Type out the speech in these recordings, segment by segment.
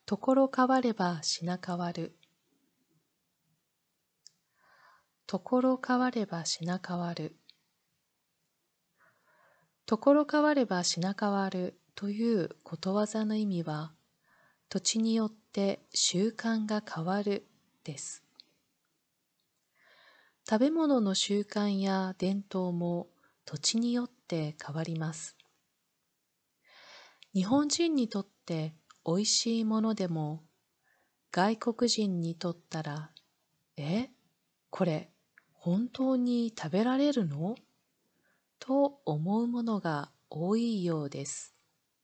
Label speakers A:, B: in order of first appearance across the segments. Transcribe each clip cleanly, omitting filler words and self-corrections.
A: ところ変われば品変わる。ところ変われば品変わる。ところ変われば品変わるということわざの意味は、土地によって習慣が変わるです。食べ物の習慣や伝統も土地によって変わります。日本人にとっておいしいものでも、外国人にとったら、これ本当に食べられるの？と思うものが多いようです。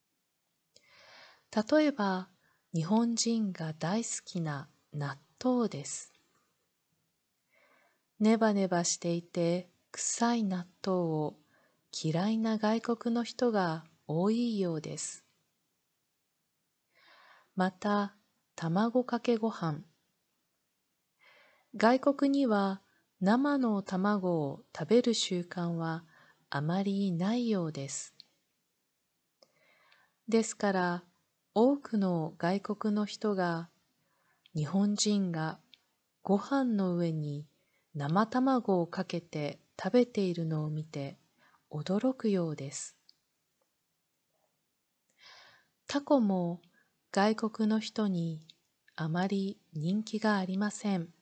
A: 例えば、日本人が大好きな納豆です。ネバネバしていて臭い納豆を嫌いな外国の人が多いようです。また、卵かけご飯。外国には生の卵を食べる習慣はあまりないようです。ですから、多くの外国の人が日本人がご飯の上に生卵をかけて食べているのを見て驚くようです。タコも外国の人にあまり人気がありません。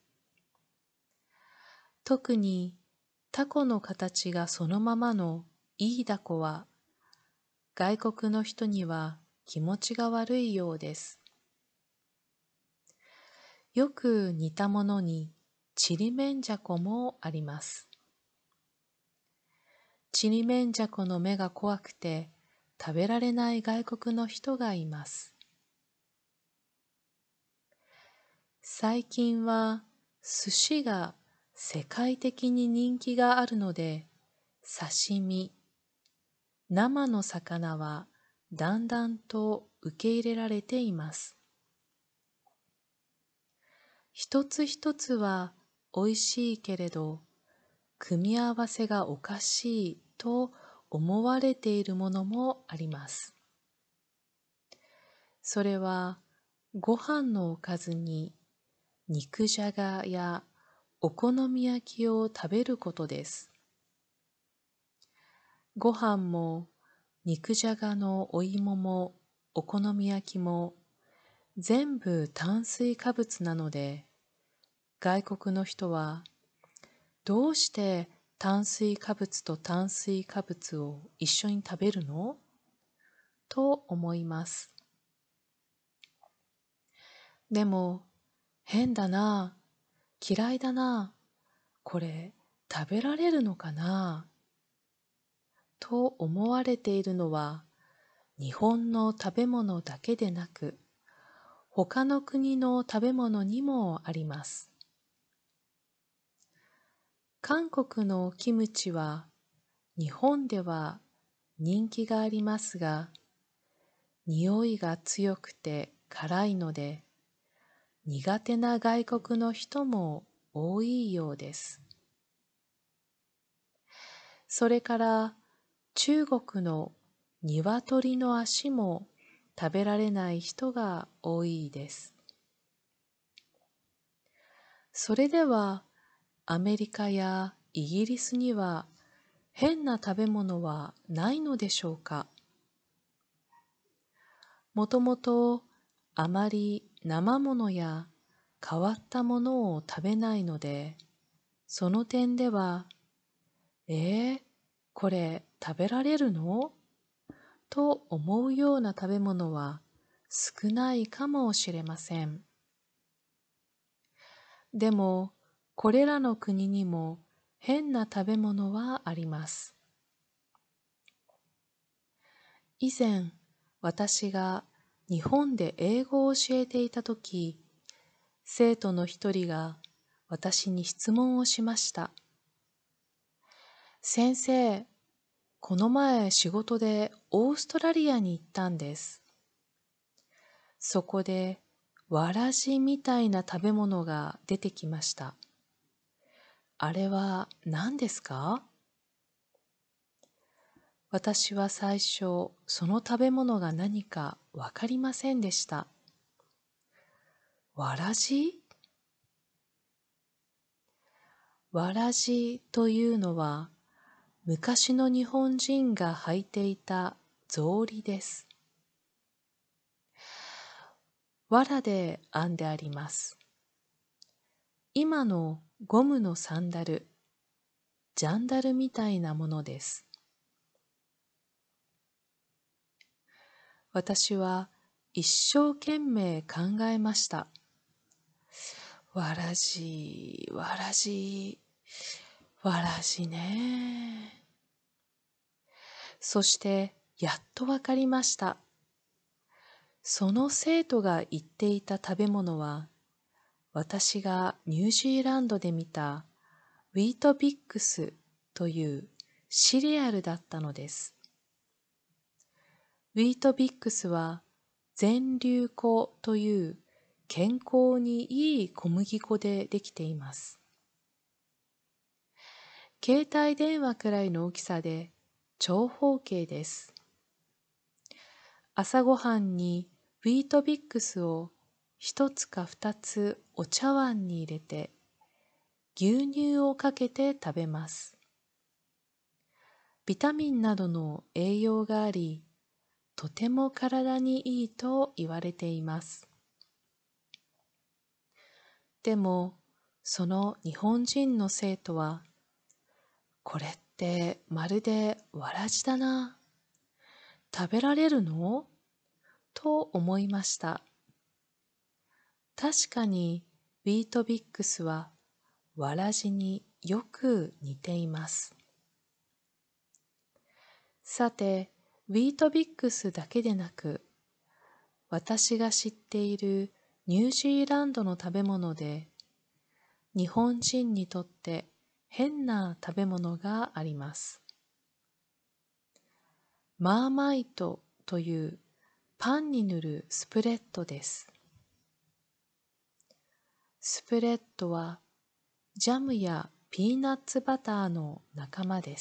A: 特にタコの形がそのままのイイダコは外国の人には気持ちが悪いようです。よく似たものにちりめんじゃこもあります。ちりめんじゃこの目が怖くて食べられない外国の人がいます。最近は寿司が世界的に人気があるので、刺身、生の魚はだんだんと受け入れられています。一つ一つは美味しいけれど、組み合わせがおかしいと思われているものもあります。それはご飯のおかずに肉じゃがやお好み焼きを食べることです。ご飯も肉じゃがのお芋もお好み焼きも全部炭水化物なので、外国の人はどうして炭水化物と炭水化物を一緒に食べるの？と思います。でも変だな、嫌いだな、これ食べられるのかなと思われているのは日本の食べ物だけでなく他の国の食べ物にもあります。韓国のキムチは日本では人気がありますが、匂いが強くて辛いので苦手な外国の人も多いようです。それから中国の鶏の足も食べられない人が多いです。それではアメリカやイギリスには変な食べ物はないのでしょうか？もともとあまり生ものや変わったものを食べないので、その点では、これ食べられるの？と思うような食べ物は少ないかもしれません。でも、これらの国にも変な食べ物はあります。以前、私が日本で英語を教えていたとき、生徒の一人が私に質問をしました。先生、この前仕事でオーストラリアに行ったんです。そこでわらじみたいな食べ物が出てきました。あれは何ですか？私は最初、その食べ物が何かわかりませんでした。 わらじ？わらじというのは、昔の日本人が履いていた草履です。藁で編んであります。今のゴムのサンダル、ジャンダルみたいなものです。私は一生懸命考えました。わらじ、わらじ、わらじね。そしてやっとわかりました。その生徒が言っていた食べ物は、私がニュージーランドで見たウィートビックスというシリアルだったのです。ウィートビックスは全粒粉という健康にいい小麦粉でできています。携帯電話くらいの大きさで長方形です。朝ごはんにウィートビックスを一つか二つお茶碗に入れて牛乳をかけて食べます。ビタミンなどの栄養があり、とても体にいいと言われています。でも、その日本人の生徒は、これってまるでわらじだな。食べられるの？と思いました。確かにウィートビックスはわらじによく似ています。さて、ウィートビックスだけでなく、私が知っているニュージーランドの食べ物で、日本人にとって変な食べ物があります。マーマイトというパンに塗るスプレッドです。スプレッドはジャムやピーナッツバターの仲間です。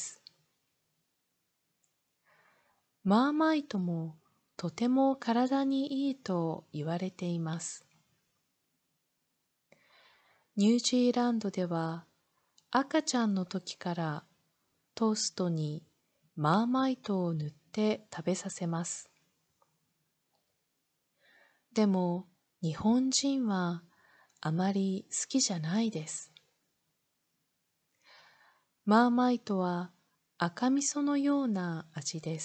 A: マーマイトもとても体にいいと言われています。ニュージーランドでは赤ちゃんの時からトーストにマーマイトを塗って食べさせます。でも日本人はあまり好きじゃないです。マーマイトは赤味噌のような味です。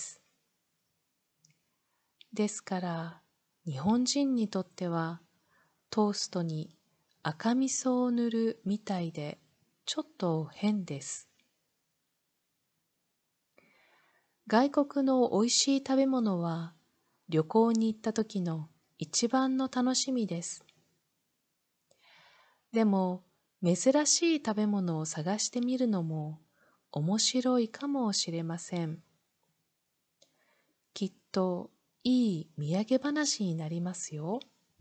A: ですから日本人にとってはトーストに赤味噌を塗るみたいでちょっと変です。外国の美味しい食べ物は旅行に行った時の一番の楽しみです。でも珍しい食べ物を探してみるのも面白いかもしれません。きっといい土産話になりますよ。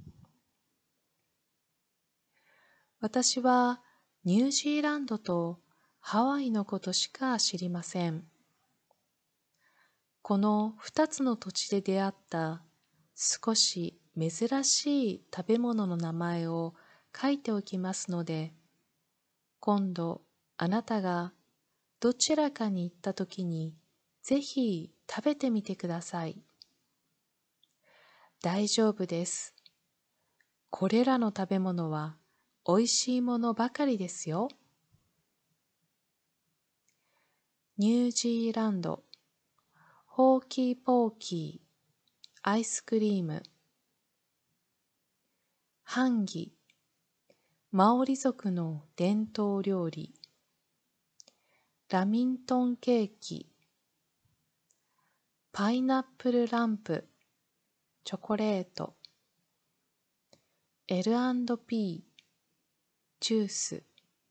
A: 私はニュージーランドとハワイのことしか知りません。この2つの土地で出会った少し珍しい食べ物の名前を書いておきますので、今度あなたがどちらかに行ったときにぜひ食べてみてください。大丈夫です。これらの食べ物はおいしいものばかりですよ。ニュージーランド、ホーキーポーキー、アイスクリーム、ハンギ、マオリ族の伝統料理、ラミントンケーキ、パイナップルランプ、チョコレート、L&P、ジュース、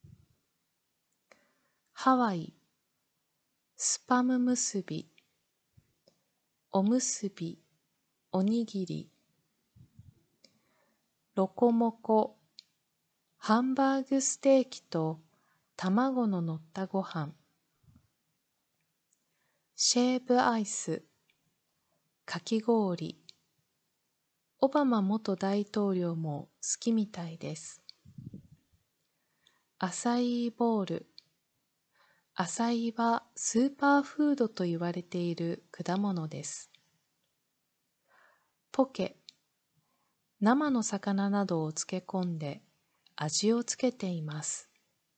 A: ハワイ、スパム結び、おむすび、おにぎり、ロコモコ、ハンバーグステーキと卵の乗ったご飯、シェーブアイス、かき氷、 オバマ元大統領も好きみたいです。アサイーボウル。アサイはスーパーフードと言われている果物です。ポケ。生の魚などを漬け込んで味をつけています。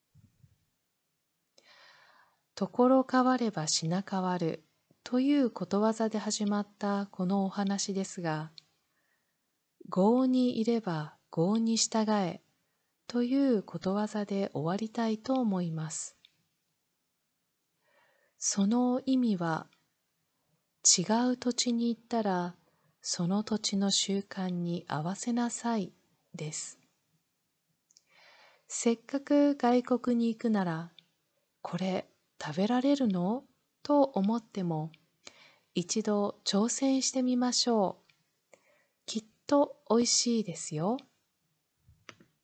A: ところ変われば品変わるということわざで始まったこのお話ですが、郷にいれば郷に従えということわざで終わりたいと思います。その意味は、違う土地に行ったらその土地の習慣に合わせなさいです。せっかく外国に行くなら、これ食べられるのと思っても、一度挑戦してみましょう。きっとおいしいですよ。